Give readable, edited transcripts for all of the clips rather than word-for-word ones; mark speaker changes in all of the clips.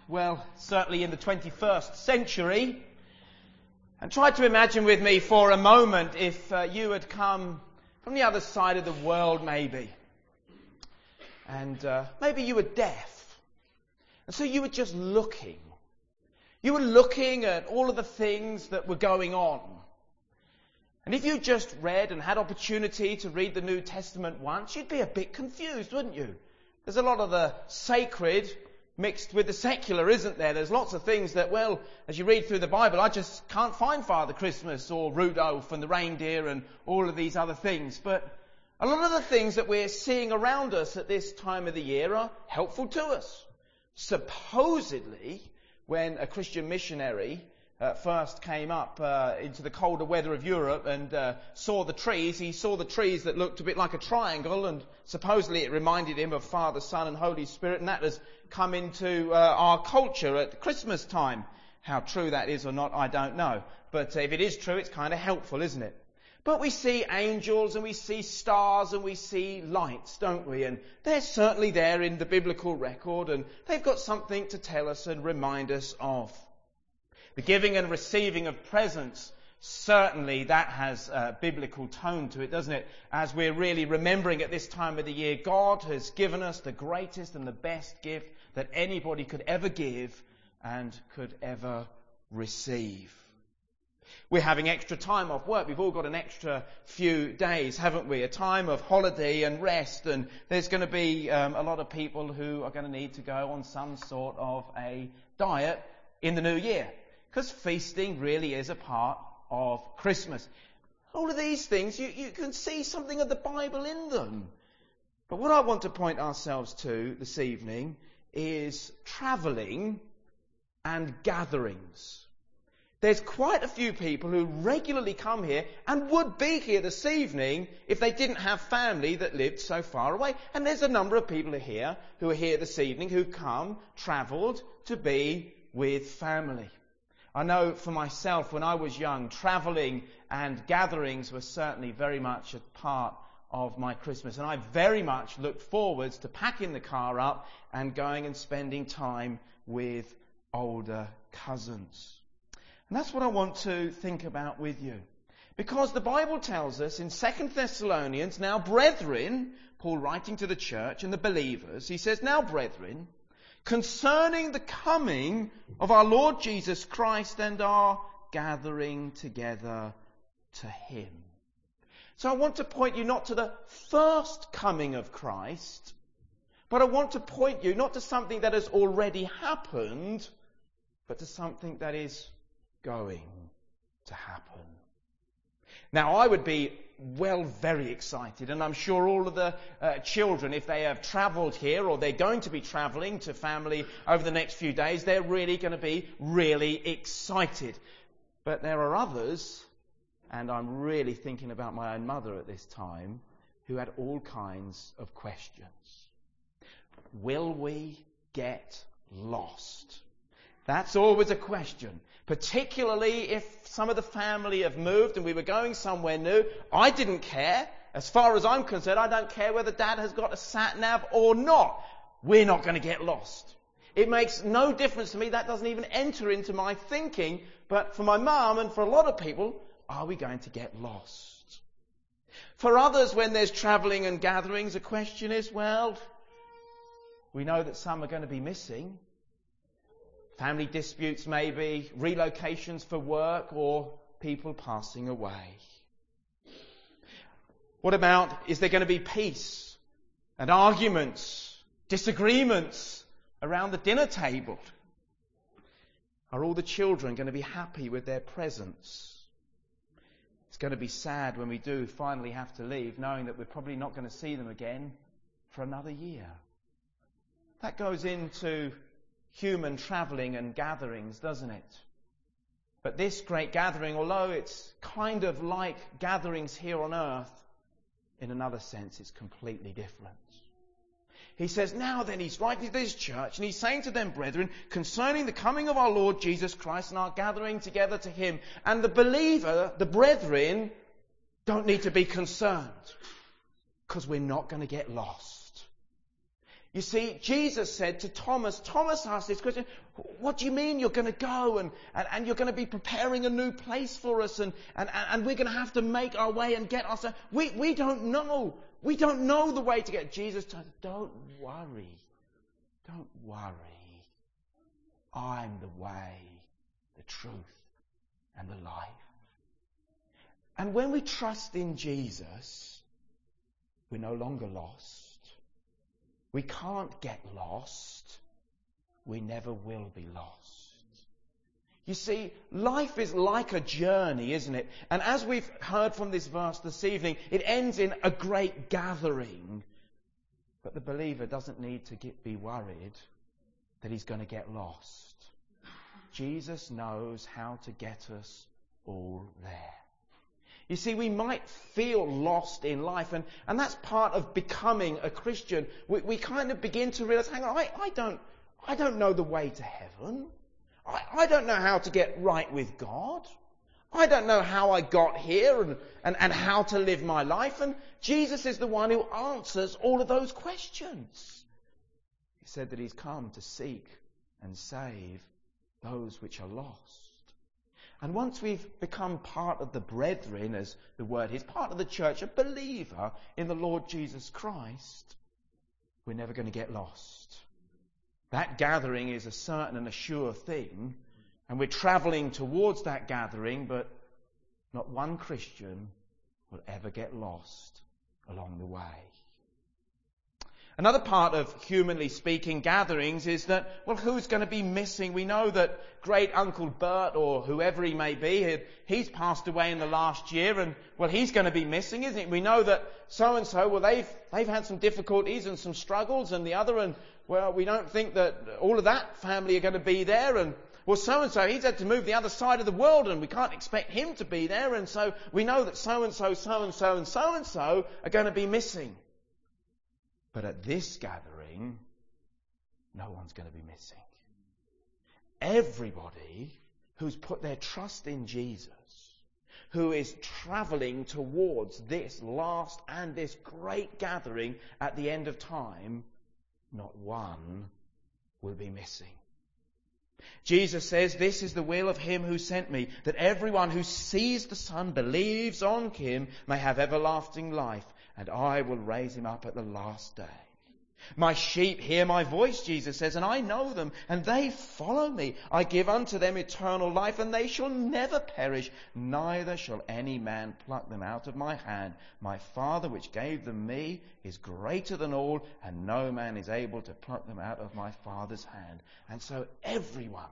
Speaker 1: well, certainly in the 21st century. And try to imagine with me for a moment if you had come from the other side of the world maybe. And maybe you were deaf. And so you were just looking. You were looking at all of the things that were going on. And if you just read and had opportunity to read the New Testament once, you'd be a bit confused, wouldn't you? There's a lot of the sacred mixed with the secular, isn't there? There's lots of things that, well, as you read through the Bible, I just can't find Father Christmas or Rudolph and the reindeer and all of these other things. But a lot of the things that we're seeing around us at this time of the year are helpful to us. Supposedly, when a Christian missionary first came up into the colder weather of Europe and saw the trees, he saw the trees that looked a bit like a triangle, and supposedly it reminded him of Father, Son and Holy Spirit, and that has come into our culture at Christmas time. How true that is or not, I don't know. But if it is true, it's kind of helpful, isn't it? But we see angels and we see stars and we see lights, don't we? And they're certainly there in the biblical record, and they've got something to tell us and remind us of. The giving and receiving of presents, certainly that has a biblical tone to it, doesn't it? As we're really remembering at this time of the year, God has given us the greatest and the best gift that anybody could ever give and could ever receive. We're having extra time off work. We've all got an extra few days, haven't we? A time of holiday and rest, and there's going to be a lot of people who are going to need to go on some sort of a diet in the new year. Because feasting really is a part of Christmas. All of these things, you can see something of the Bible in them. But what I want to point ourselves to this evening is travelling and gatherings. There's quite a few people who regularly come here and would be here this evening if they didn't have family that lived so far away. And there's a number of people here who are here this evening who travelled to be with family. I know for myself, when I was young, travelling and gatherings were certainly very much a part of my Christmas. And I very much looked forwards to packing the car up and going and spending time with older cousins. And that's what I want to think about with you. Because the Bible tells us in 2 Thessalonians, now brethren, Paul writing to the church and the believers, he says, now brethren, concerning the coming of our Lord Jesus Christ and our gathering together to him. So I want to point you not to the first coming of Christ, but I want to point you not to something that has already happened, but to something that is going to happen. Now, I would be very excited, and I'm sure all of the children, if they have travelled here or they're going to be travelling to family over the next few days, they're really going to be really excited. But there are others, and I'm really thinking about my own mother at this time, who had all kinds of questions. Will we get lost? That's always a question. Particularly if some of the family have moved and we were going somewhere new. I didn't care. As far as I'm concerned, I don't care whether Dad has got a sat-nav or not. We're not going to get lost. It makes no difference to me. That doesn't even enter into my thinking. But for my mum and for a lot of people, are we going to get lost? For others, when there's travelling and gatherings, the question is, well, we know that some are going to be missing. Family disputes maybe, relocations for work, or people passing away. What about, is there going to be peace and arguments, disagreements around the dinner table? Are all the children going to be happy with their presents? It's going to be sad when we do finally have to leave, knowing that we're probably not going to see them again for another year. That goes into human travelling and gatherings, doesn't it? But this great gathering, although it's kind of like gatherings here on earth, in another sense it's completely different. He says, now then, he's writing to this church and he's saying to them, brethren, concerning the coming of our Lord Jesus Christ and our gathering together to him. And the believer, the brethren, don't need to be concerned because we're not going to get lost. You see, Jesus said to Thomas asked this question, what do you mean you're going to go and you're going to be preparing a new place for us and we're going to have to make our way and get ourselves. We don't know. We don't know the way to get. Jesus told us, don't worry. Don't worry. I'm the way, the truth, and the life. And when we trust in Jesus, we're no longer lost. We can't get lost. We never will be lost. You see, life is like a journey, isn't it? And as we've heard from this verse this evening, it ends in a great gathering. But the believer doesn't need to be worried that he's going to get lost. Jesus knows how to get us all there. You see, we might feel lost in life, and that's part of becoming a Christian. We kind of begin to realize, hang on, I don't know the way to heaven. I don't know how to get right with God. I don't know how I got here and how to live my life. And Jesus is the one who answers all of those questions. He said that he's come to seek and save those which are lost. And once we've become part of the brethren, as the word is, part of the church, a believer in the Lord Jesus Christ, we're never going to get lost. That gathering is a certain and a sure thing, and we're travelling towards that gathering, but not one Christian will ever get lost along the way. Another part of, humanly speaking, gatherings is that, well, who's going to be missing? We know that great Uncle Bert, or whoever he may be, he's passed away in the last year, and, well, he's going to be missing, isn't he? We know that so-and-so, well, they've had some difficulties and some struggles, and the other, and, well, we don't think that all of that family are going to be there, and, well, so-and-so, he's had to move the other side of the world, and we can't expect him to be there, and so we know that so-and-so, so-and-so, and so-and-so are going to be missing. But at this gathering, no one's going to be missing. Everybody who's put their trust in Jesus, who is travelling towards this last and this great gathering at the end of time, not one will be missing. Jesus says, this is the will of him who sent me, that everyone who sees the Son, believes on him, may have everlasting life, and I will raise him up at the last day. My sheep hear my voice, Jesus says, and I know them, and they follow me. I give unto them eternal life, and they shall never perish, neither shall any man pluck them out of my hand. My Father which gave them me is greater than all, and no man is able to pluck them out of my Father's hand. And so everyone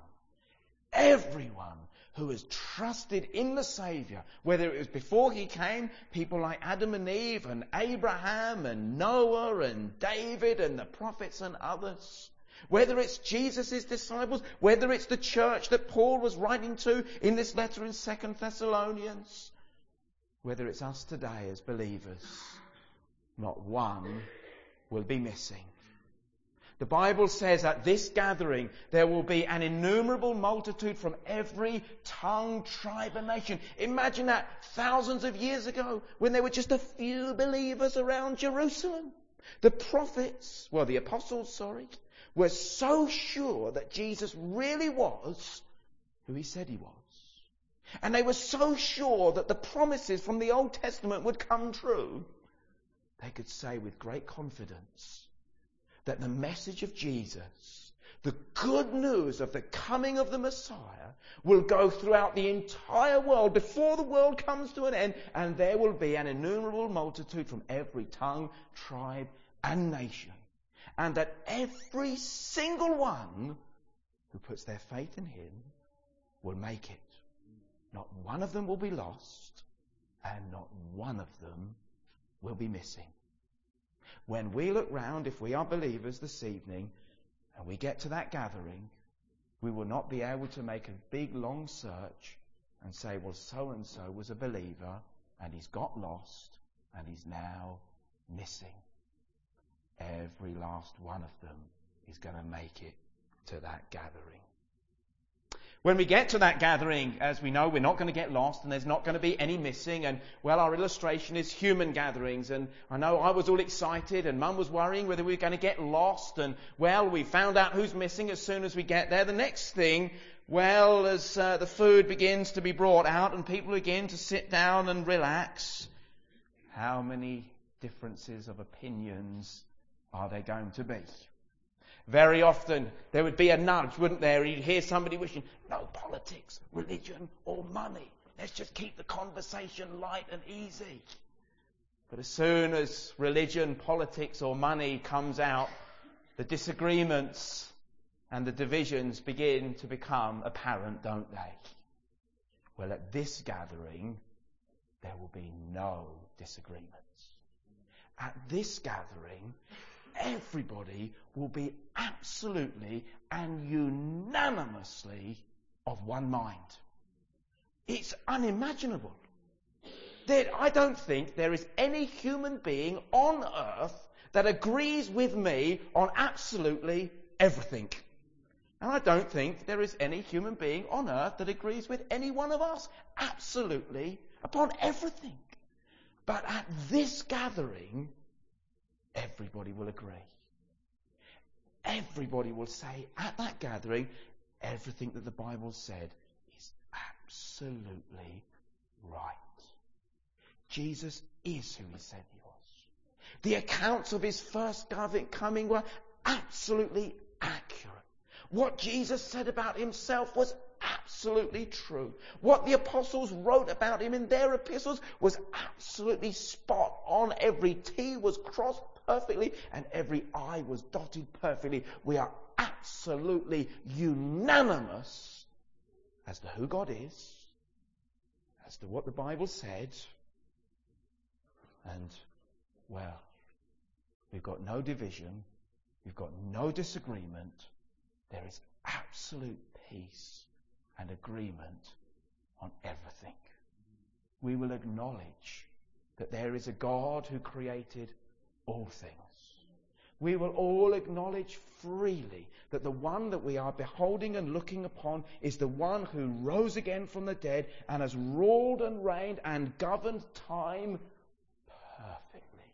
Speaker 1: who has trusted in the Saviour, whether it was before he came, people like Adam and Eve and Abraham and Noah and David and the prophets and others, whether it's Jesus' disciples, whether it's the church that Paul was writing to in this letter in 2 Thessalonians, whether it's us today as believers, not one will be missing. The Bible says at this gathering there will be an innumerable multitude from every tongue, tribe and nation. Imagine that thousands of years ago when there were just a few believers around Jerusalem. The apostles, were so sure that Jesus really was who he said he was. And they were so sure that the promises from the Old Testament would come true. They could say with great confidence that the message of Jesus, the good news of the coming of the Messiah, will go throughout the entire world before the world comes to an end, and there will be an innumerable multitude from every tongue, tribe and nation. And that every single one who puts their faith in him will make it. Not one of them will be lost, and not one of them will be missing. When we look round, if we are believers this evening, and we get to that gathering, we will not be able to make a big long search and say, well, so-and-so was a believer and he's got lost and he's now missing. Every last one of them is going to make it to that gathering. When we get to that gathering, as we know, we're not going to get lost and there's not going to be any missing. And, well, our illustration is human gatherings. And I know I was all excited and Mum was worrying whether we were going to get lost. And, well, we found out who's missing as soon as we get there. The next thing, well, as the food begins to be brought out and people begin to sit down and relax, how many differences of opinions are there going to be? Very often there would be a nudge, wouldn't there? You'd hear somebody wishing, no politics, religion or money. Let's just keep the conversation light and easy. But as soon as religion, politics or money comes out, the disagreements and the divisions begin to become apparent, don't they? Well, at this gathering, there will be no disagreements. At this gathering, everybody will be absolutely and unanimously of one mind. It's unimaginable. I don't think there is any human being on earth that agrees with me on absolutely everything. And I don't think there is any human being on earth that agrees with any one of us absolutely upon everything. But at this gathering, everybody will agree. Everybody will say at that gathering, everything that the Bible said is absolutely right. Jesus is who he said he was. The accounts of his first coming were absolutely accurate. What Jesus said about himself was absolutely true. What the apostles wrote about him in their epistles was absolutely spot on. Every T was crossed perfectly and every I was dotted perfectly. We are absolutely unanimous as to who God is, as to what the Bible said, and, well, we've got no division, we've got no disagreement. There is absolute peace and agreement on everything. We will acknowledge that there is a God who created all things. We will all acknowledge freely that the one that we are beholding and looking upon is the one who rose again from the dead and has ruled and reigned and governed time perfectly.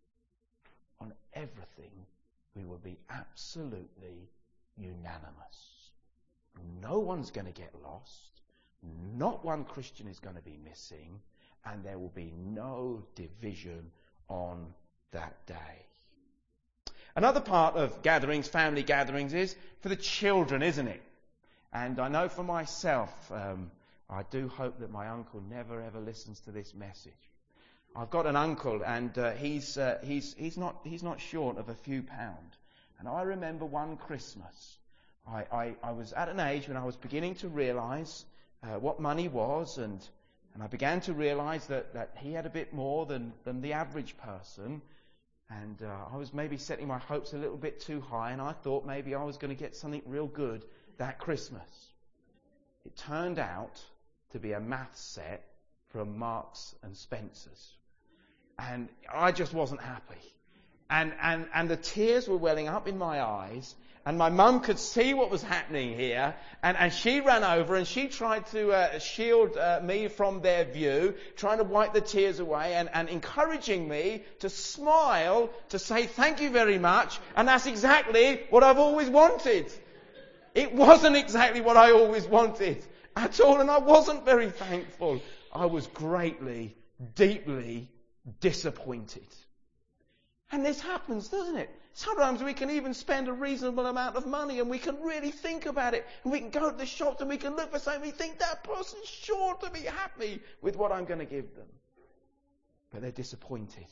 Speaker 1: On everything, we will be absolutely unanimous. No one's going to get lost. Not one Christian is going to be missing. And there will be no division on that day. Another part of gatherings, family gatherings, is for the children, isn't it? And I know for myself, I do hope that my uncle never ever listens to this message. I've got an uncle, and he's not short of a few pounds. And I remember one Christmas, I was at an age when I was beginning to realise what money was, and I began to realise that he had a bit more than the average person. And I was maybe setting my hopes a little bit too high, and I thought maybe I was going to get something real good that Christmas. It turned out to be a maths set from Marks and Spencer's. And I just wasn't happy. And the tears were welling up in my eyes, and my mum could see what was happening here, and she ran over and she tried to shield me from their view, trying to wipe the tears away and encouraging me to smile, to say thank you very much, and that's exactly what I've always wanted. It wasn't exactly what I always wanted at all, and I wasn't very thankful. I was greatly, deeply disappointed. And this happens, doesn't it? Sometimes we can even spend a reasonable amount of money and we can really think about it. And we can go to the shops and we can look for something. We think that person's sure to be happy with what I'm going to give them. But they're disappointed.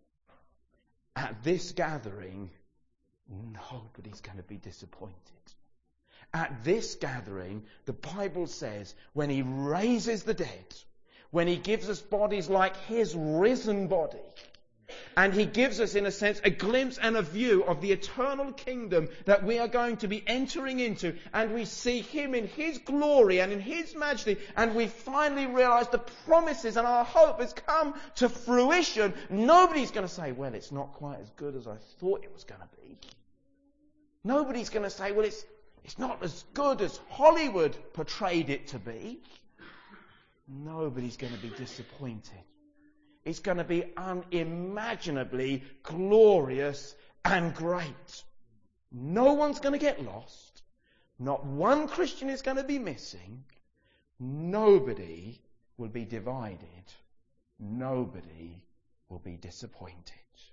Speaker 1: At this gathering, nobody's going to be disappointed. At this gathering, the Bible says, when he raises the dead, when he gives us bodies like his risen body, and he gives us, in a sense, a glimpse and a view of the eternal kingdom that we are going to be entering into. And we see him in his glory and in his majesty. And we finally realize the promises and our hope has come to fruition. Nobody's going to say, well, it's not quite as good as I thought it was going to be. Nobody's going to say, well, it's It's not as good as Hollywood portrayed it to be. Nobody's going to be disappointed. It's going to be unimaginably glorious and great. No one's going to get lost. Not one Christian is going to be missing. Nobody will be divided. Nobody will be disappointed.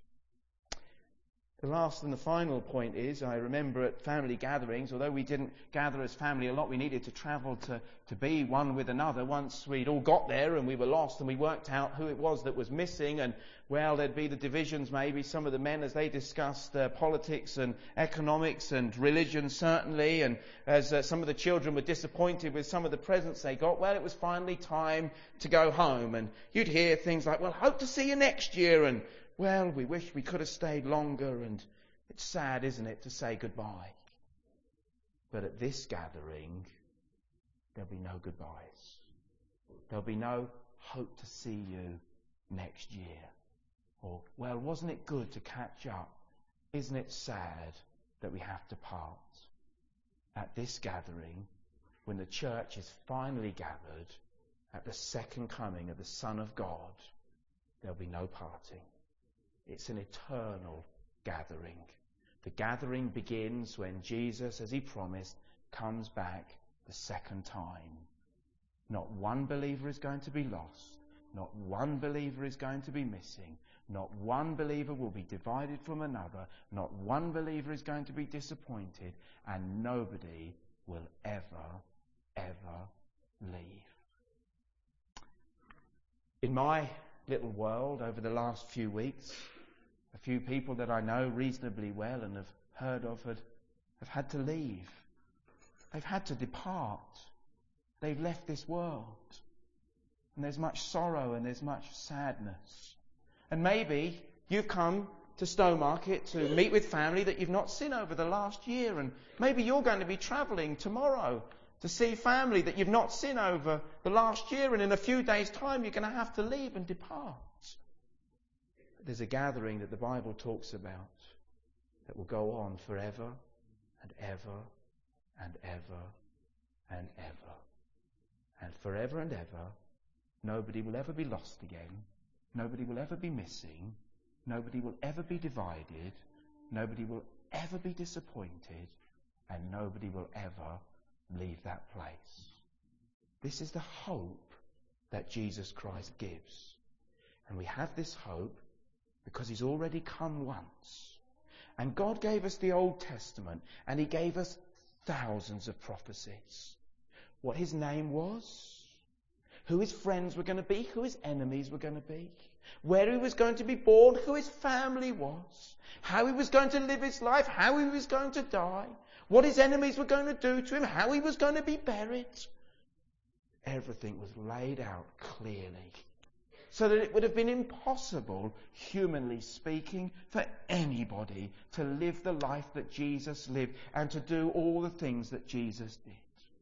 Speaker 1: The last and the final point is, I remember at family gatherings, although we didn't gather as family a lot, we needed to travel to be one with another. Once we'd all got there and we were lost and we worked out who it was that was missing, and well, there'd be the divisions maybe, some of the men as they discussed politics and economics and religion certainly, and as some of the children were disappointed with some of the presents they got, well, it was finally time to go home, and you'd hear things like, well, hope to see you next year, and well, we wish we could have stayed longer, and it's sad, isn't it, to say goodbye. But at this gathering, there'll be no goodbyes. There'll be no hope to see you next year. Or, well, wasn't it good to catch up? Isn't it sad that we have to part? At this gathering, when the church is finally gathered at the second coming of the Son of God, there'll be no parting. It's an eternal gathering. The gathering begins when Jesus, as he promised, comes back the second time. Not one believer is going to be lost. Not one believer is going to be missing. Not one believer will be divided from another. Not one believer is going to be disappointed. And nobody will ever, ever leave. In my little world over the last few weeks, a few people that I know reasonably well and have heard of have had to leave. They've had to depart. They've left this world. And there's much sorrow and there's much sadness. And maybe you've come to Stowmarket to meet with family that you've not seen over the last year. And maybe you're going to be travelling tomorrow to see family that you've not seen over the last year. And in a few days' time, you're going to have to leave and depart. There's a gathering that the Bible talks about that will go on forever and ever and ever and ever. And forever and ever, nobody will ever be lost again. Nobody will ever be missing. Nobody will ever be divided. Nobody will ever be disappointed. And nobody will ever leave that place. This is the hope that Jesus Christ gives. And we have this hope because he's already come once. And God gave us the Old Testament, and he gave us thousands of prophecies. What his name was, who his friends were going to be, who his enemies were going to be, where he was going to be born, who his family was, how he was going to live his life, how he was going to die, what his enemies were going to do to him, how he was going to be buried. Everything was laid out clearly, so that it would have been impossible, humanly speaking, for anybody to live the life that Jesus lived and to do all the things that Jesus did.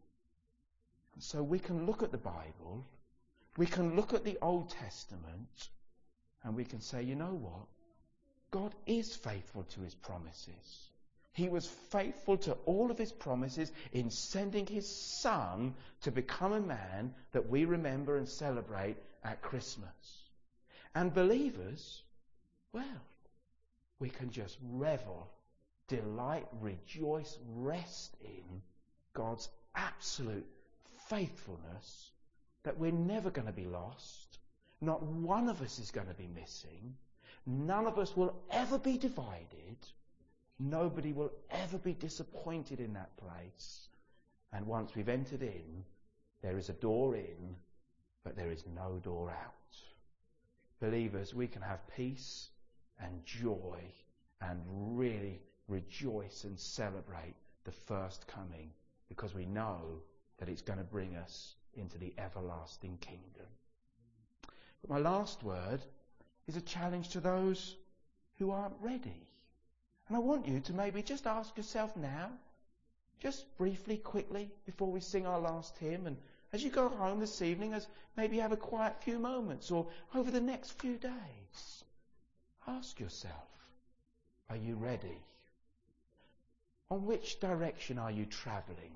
Speaker 1: And so we can look at the Bible, we can look at the Old Testament, and we can say, you know what? God is faithful to his promises. He was faithful to all of his promises in sending his Son to become a man that we remember and celebrate at Christmas. And believers, well, we can just revel, delight, rejoice, rest in God's absolute faithfulness, that we're never going to be lost. Not one of us is going to be missing. None of us will ever be divided. Nobody will ever be disappointed in that place. And once we've entered in, there is a door in, but there is no door out. Believers, we can have peace and joy and really rejoice and celebrate the first coming, because we know that it's going to bring us into the everlasting kingdom. But my last word is a challenge to those who aren't ready. And I want you to maybe just ask yourself now, just briefly, quickly, before we sing our last hymn, and as you go home this evening, as maybe have a quiet few moments, or over the next few days, ask yourself, are you ready? On which direction are you travelling?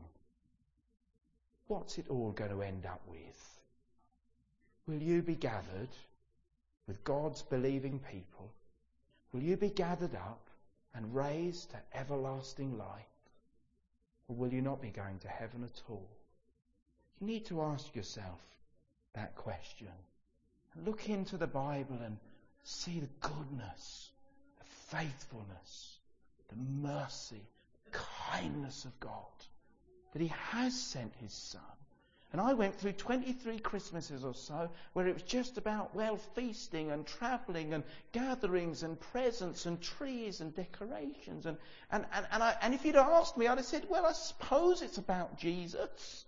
Speaker 1: What's it all going to end up with? Will you be gathered with God's believing people? Will you be gathered up and raised to everlasting life? Or will you not be going to heaven at all? You need to ask yourself that question. And look into the Bible and see the goodness, the faithfulness, the mercy, the kindness of God. That He has sent His Son. And I went through 23 Christmases or so where it was just about, feasting and travelling and gatherings and presents and trees and decorations. And if you'd asked me, I'd have said, I suppose it's about Jesus.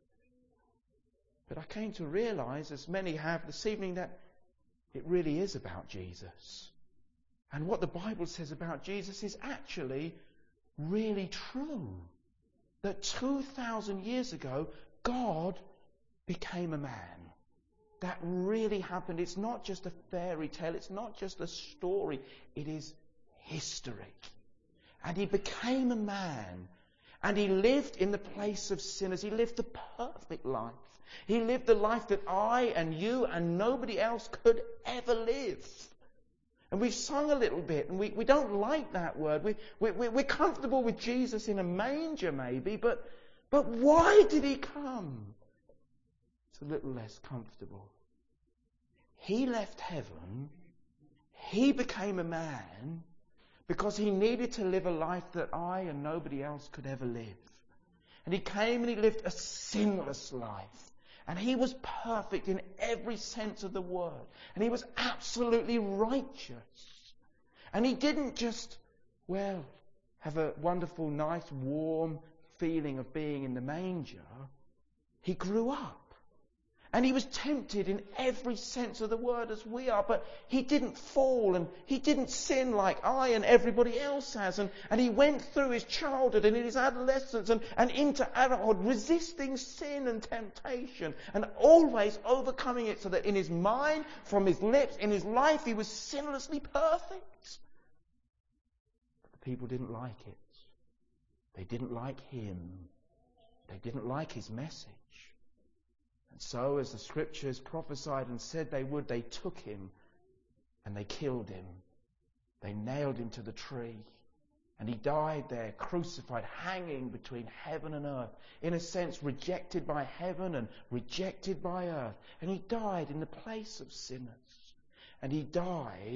Speaker 1: But I came to realise, as many have this evening, that it really is about Jesus. And what the Bible says about Jesus is actually really true. That 2,000 years ago, God became a man. That really happened. It's not just a fairy tale. It's not just a story. It is history. And He became a man. And He lived in the place of sinners. He lived the perfect life. He lived the life that I and you and nobody else could ever live. And we've sung a little bit, and we don't like that word. We're comfortable with Jesus in a manger maybe, but why did He come? It's a little less comfortable. He left heaven. He became a man because He needed to live a life that I and nobody else could ever live. And He came and He lived a sinless life. And He was perfect in every sense of the word. And He was absolutely righteous. And He didn't just, have a wonderful, nice, warm feeling of being in the manger. He grew up. And He was tempted in every sense of the word as we are. But He didn't fall and He didn't sin like I and everybody else has. And He went through His childhood and in His adolescence and into adulthood, resisting sin and temptation and always overcoming it, so that in His mind, from His lips, in His life, He was sinlessly perfect. But the people didn't like it. They didn't like Him. They didn't like His message. And so, as the Scriptures prophesied and said they would, they took Him and they killed Him. They nailed Him to the tree. And He died there, crucified, hanging between heaven and earth. In a sense, rejected by heaven and rejected by earth. And He died in the place of sinners. And He died,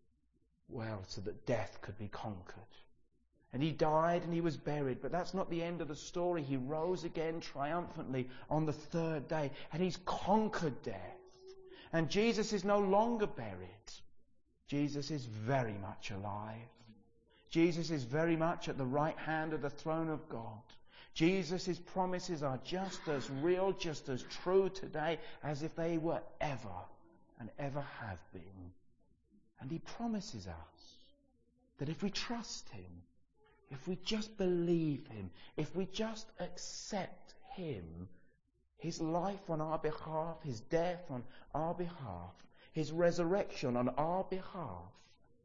Speaker 1: so that death could be conquered. And He died and He was buried. But that's not the end of the story. He rose again triumphantly on the third day. And He's conquered death. And Jesus is no longer buried. Jesus is very much alive. Jesus is very much at the right hand of the throne of God. Jesus' promises are just as real, just as true today as if they were ever and ever have been. And He promises us that if we trust Him, if we just believe Him, if we just accept Him, His life on our behalf, His death on our behalf, His resurrection on our behalf,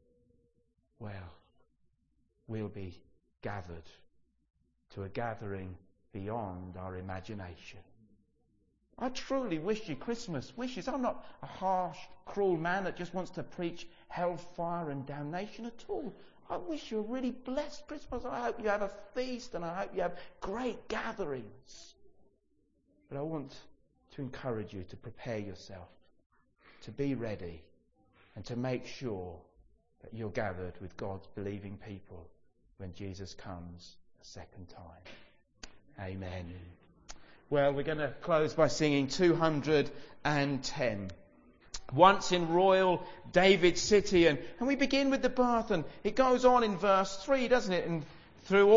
Speaker 1: we'll be gathered to a gathering beyond our imagination. I truly wish you Christmas wishes. I'm not a harsh, cruel man that just wants to preach hellfire and damnation at all. I wish you a really blessed Christmas. I hope you have a feast and I hope you have great gatherings. But I want to encourage you to prepare yourself, to be ready, and to make sure that you're gathered with God's believing people when Jesus comes a second time. Amen. Well, we're going to close by singing 210. Once in royal David's city, and we begin with the birth, and it goes on in verse 3, doesn't it? And through all